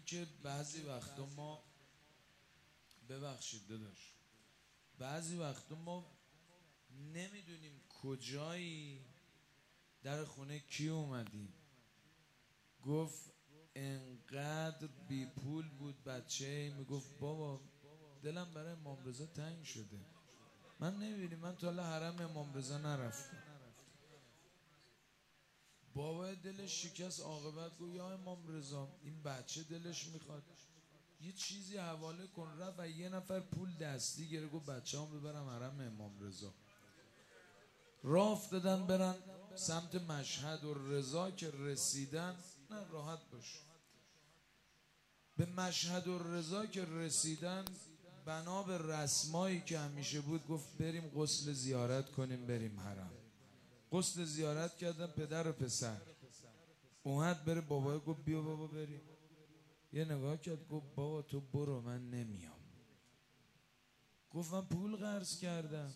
که بعضی وقتا ما، ببخشید داداش، بعضی وقتا ما نمیدونیم کجایی، در خونه کی اومدیم. گفت انقدر بی پول بود بچه، میگفت بابا دلم برای امام رضا تنگ شده. من نمیبینیم، من تا حالا حرم امام رضا نرفتم. بابا دلش شکست، عاقبت گفت یا امام رضا این بچه دلش میخواد یه چیزی حواله کن. رفت و یه نفر پول دستی گرفت، گفت بچه هم ببرم حرم امام رضا. راه افتادن برن سمت مشهد و رضا که رسیدن، نه راحت باش، به مشهد و رضا که رسیدن بنا به رسمایی که همیشه بود گفت بریم غسل زیارت کنیم بریم حرم. غسل زیارت کردن پدر و پسر. اومد بره بابا، گفت بیا بابا بریم. یه نگاه کرد گفت بابا تو برو من نمیام. گفت من پول قرض کردم،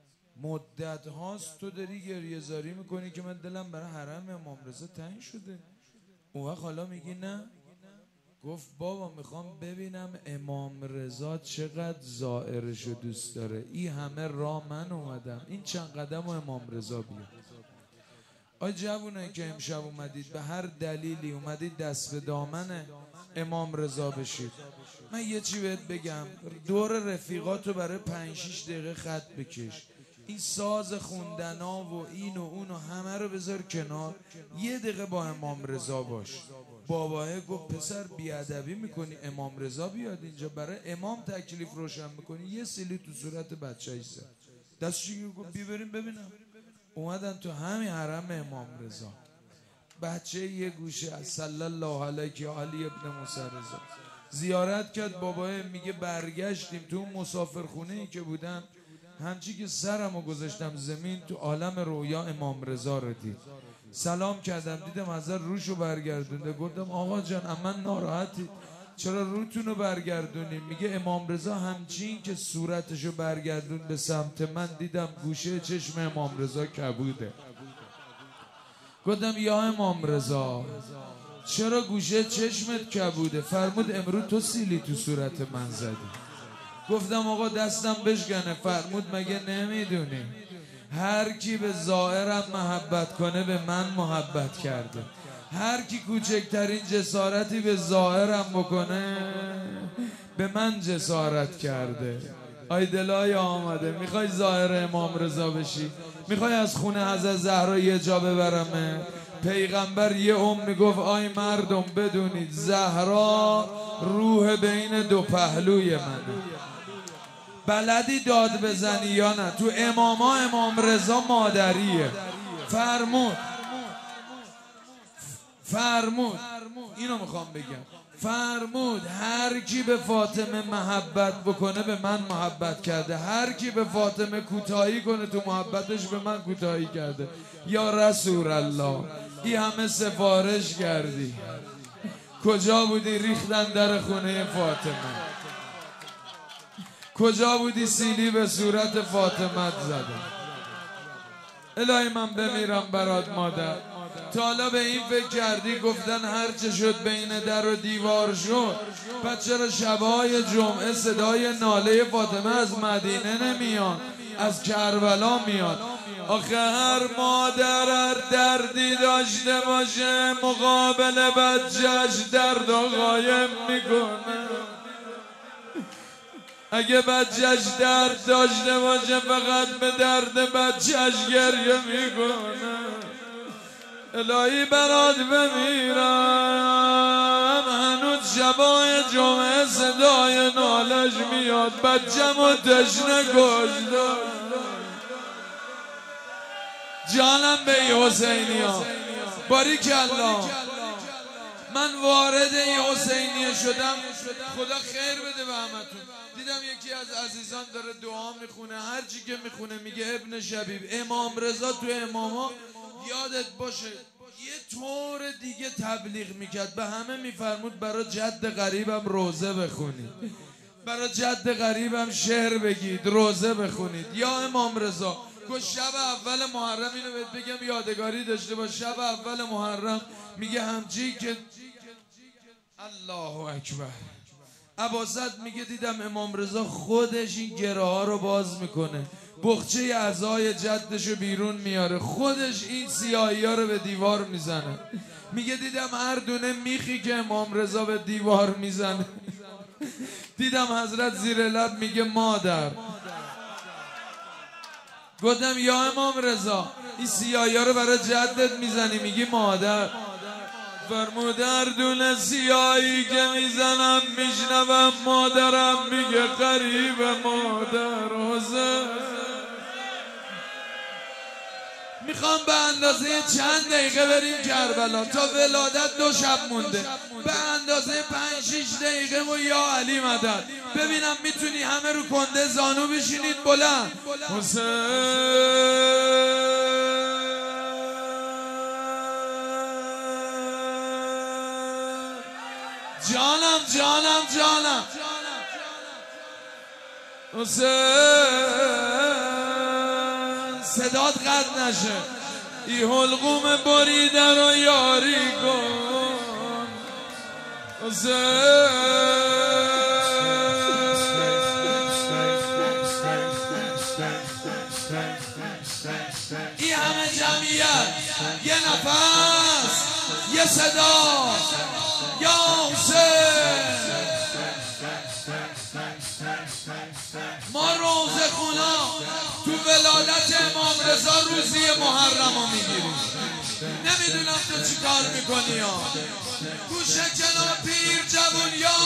مدت هاست تو داری گریه زاری میکنی که من دلم برای حرم امام رضا تنگ شده. اون وقت حالا میگی نه؟ گفت بابا میخوام ببینم امام رضا چقدر زائرشو دوست داره. این همه راه من اومدم، این چند قدم و امام رضا بیاد. آی جوونایی که امشب اومدید به هر دلیلی اومدید دست به دامن امام رضا بشید، من یه چی بهت بگم، دور رفیقاتو برای 5-6 دقیقه خط بکش. این ساز خوندنا و این و اون و همه رو بذار کنار، یه دقیقه با امام رضا باش. باباه گفت پسر بیادبی میکنی، امام رضا بیاد اینجا برای امام تکلیف روشن میکنی. یه سیلی تو صورت بچه‌ش زد، دستشو گفت بی بریم ببینم. اومدن تو همین حرم امام رضا. بچه یه گوشه از صلی الله علیه علی ابن موسی رضا زیارت کرد. بابا میگه برگشتیم تو اون مسافرخونه‌ای که بودم، همچی که سرمو گذاشتم زمین تو عالم رویا امام رضا رو دید. سلام کردم دیدم حضرت روشو برگردونده. گفتم آقا جان اما ناراحتی چرا روتونو برگردونیم؟ میگه امام رضا همچین که صورتشو برگردون به سمت من دیدم گوشه چشم امام رضا کبوده. گفتم یا امام رضا چرا گوشه چشمت کبوده؟ فرمود امروز تو سیلی تو صورت من زدی. گفتم آقا دستم بشکنه. فرمود مگه نمیدونی هر کی به ظاهرم محبت کنه به من محبت کرده، هر کی کوچکترین جسارتی به ظاهرم بکنه به من جسارت کرده. آی دلای آمده، میخوای ظاهر امام رضا بشی؟ میخوای از خونه حضرت زهرا یه جا ببرمه؟ پیغمبر یه میگفت آی مردم بدونید زهرا روح بین دو پهلوی منه. بلدی داد بزنی یا نه؟ تو امام رضا مادریه. فرمود اینو میخوام بگم، فرمود هر کی به فاطمه محبت بکنه به من محبت کرده، هر کی به فاطمه کوتاهی کنه تو محبتش به من کوتاهی کرده. یا رسول الله این همه سفارش کردی، کجا بودی ریختن در خونه فاطمه؟ کجا بودی سیلی به صورت فاطمه زدن؟ الهی من بمیرم برات مادر. تا حالا به این فکر کردی گفتن هر چه شد بین در و دیوار شد، پس چرا شبهای جمعه صدای ناله فاطمه از مدینه نمیاد، از کربلا میاد؟ آخه هر مادر هر دردی داشته باشه مقابل بچه‌ش درد و قایم میکنه. اگه بچه‌ش درد داشته باشه فقط به درد بچه‌ش گریه میکنه. الهی برات بمیرم، هنوز شبای جمعه صدای نالش میاد، بچه‌مو تشنه کشته. جانم به حسینیا باریکالله. من وارد این حسینیه شدم، خدا خیر بده به همتون. دیدم یکی از عزیزان داره دعا میخونه، هر چی که میخونه میگه ابن شبیب امام رضا تو اماما یادت باشه یه طور دیگه تبلیغ میکرد، به همه میفرمود برای جد غریبم روزه بخونید، برای جد غریبم شعر بگید، روزه بخونید. یا امام رضا گفت شب اول محرم، اینو بهت بگم یادگاری داشته باش، شب اول محرم میگه همچی که الله اکبر. ابوزید میگه دیدم امام رضا خودش این گره ها رو باز میکنه، بخچه اعضای جدشو بیرون میاره، خودش این سیاهی ها رو به دیوار میزنه. میگه دیدم هر دونه میخی که امام رضا به دیوار میزنه دیدم حضرت زیر لب میگه مادر. گفتم یا امام رضا این سیاهی ها رو برای جدت میزنی میگی مادر؟ فرمود هر دونه سیاهی که میزنم میشنوم مادرم میگه قریب مادر حسین. میخوام به اندازه چند دقیقه بریم کربلا، تا ولادت 2 شب مونده، به اندازه 5-6 دقیقه و یا علی مدد. ببینم میتونی همه رو کنده زانو بشینید بلند. حسین جانم جانم جانم حسین صدات قطع نشه. ای حلقوم بریده رو یاری کن حسین. ای همه جمعیت یه نفس یه صدا یا حسین. ما روزه خونا تو ولادت امام رضا روزی محرم رو میگیریم. نمیدونم تو چی کار میکنی ها، گوشه کنار پیر جوون یا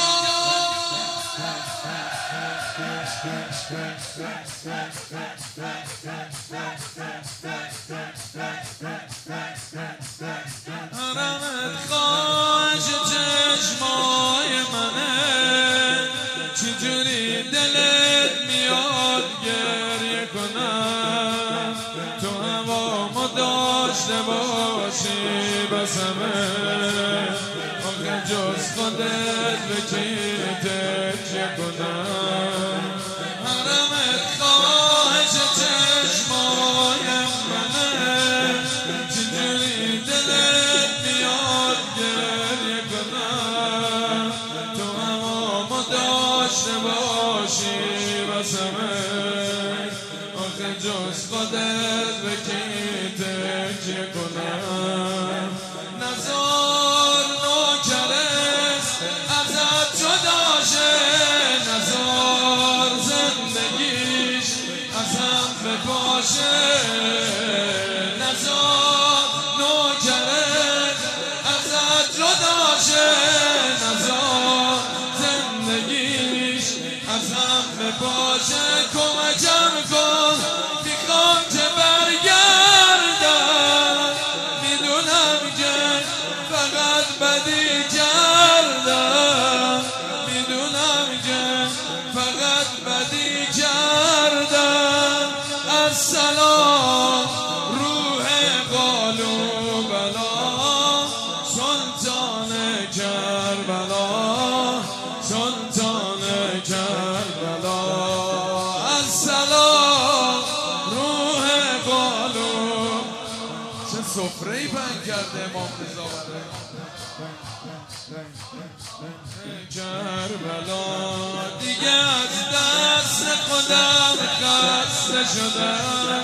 حرمت خواهش چشمای منه، چجوری دلت میاد گریه کنم، تو هوامو داشته باشی بسمه، آخه جز خودت به کی تکیه کنم. حرمت خواهش چشمای منه، چجوری دلت میاد گریه کنم، تو هوامو داشته باشی بسمه، آخه جز خودت به کی تکیه کنم. نزار نوکرست ازت جدا شه، نزار زندگیش ازم بپاشه، نزار نوکرست ازت جدا شه، نزار زندگیش ازم بپاشه. کمکم کن میخوام که برگردم، میدونم که فقط بدی کردم، میدونم که فقط بدی کردم. السلام روح قالو بلا، سلطان کربلا، سلطان کربلا. السلام روح قالو. چه سفره‌ای پهن کرده امام رضا کربلا. دیگه از دست خودم خسته شدم،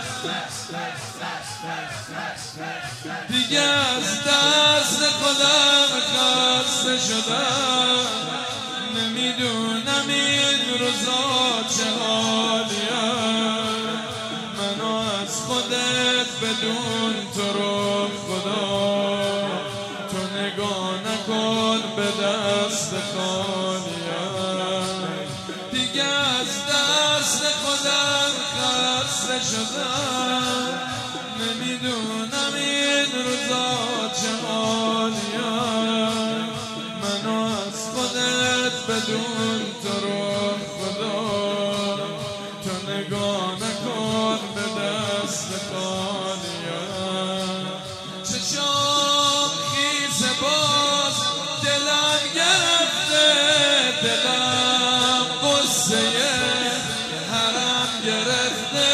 دیگه از دست خودم خسته شدم، نمیدونم این روزا چه حالیه، منو از خودت بدون تو رو خدا، تو نگاه نکن به دست خالیم. دیگه از دست خودم خسته شدم، نمیدونم این روزا چه حالیم، منو از خودت بدون تو رو خدا، تو نگاه نکن به دست خالیم. چشام خیزه باز دلم گرفته، دلم قصه حرم گرفته،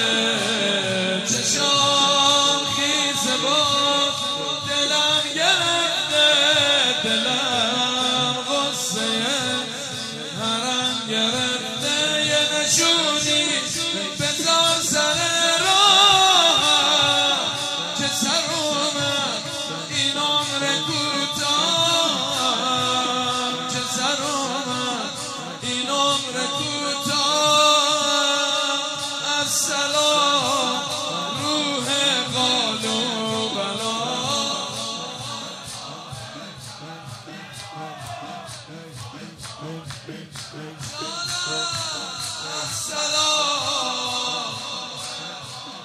چشام خیزه باز دلم گرفته، دلم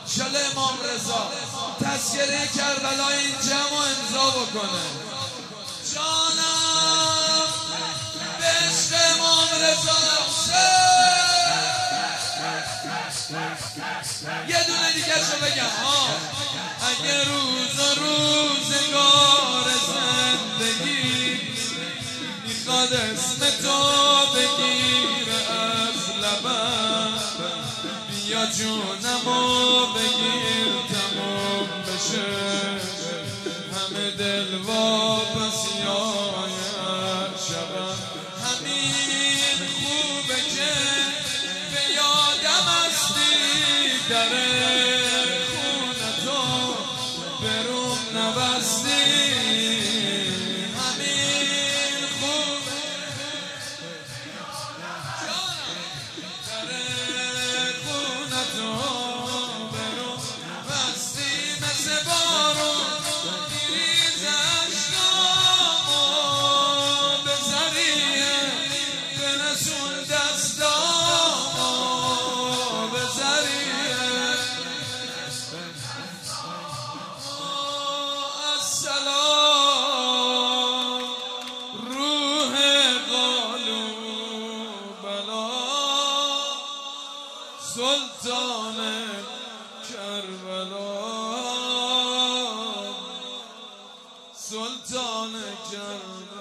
شل امام رضا تذکره کربلای این جمع امضا بکنه. جانم به عشق امام رضا. یه دونه دیگه شو بگم اگه روز و روزگار زندگی میخواد اسم تو بگیره از لبم، بیا جونمو بگیر تموم بشه همه دل واپس یاد شبم. همین خوبه که به یادم هستی در خونه تو بروم نبستی. همین خوبه در خونه تو بروم بستی. مثل بارون میریز اشکامو به ذریعه برسون دستامو به ذریعه. السلام روح قلوبنا سلطان کربلا سلطان کربلا.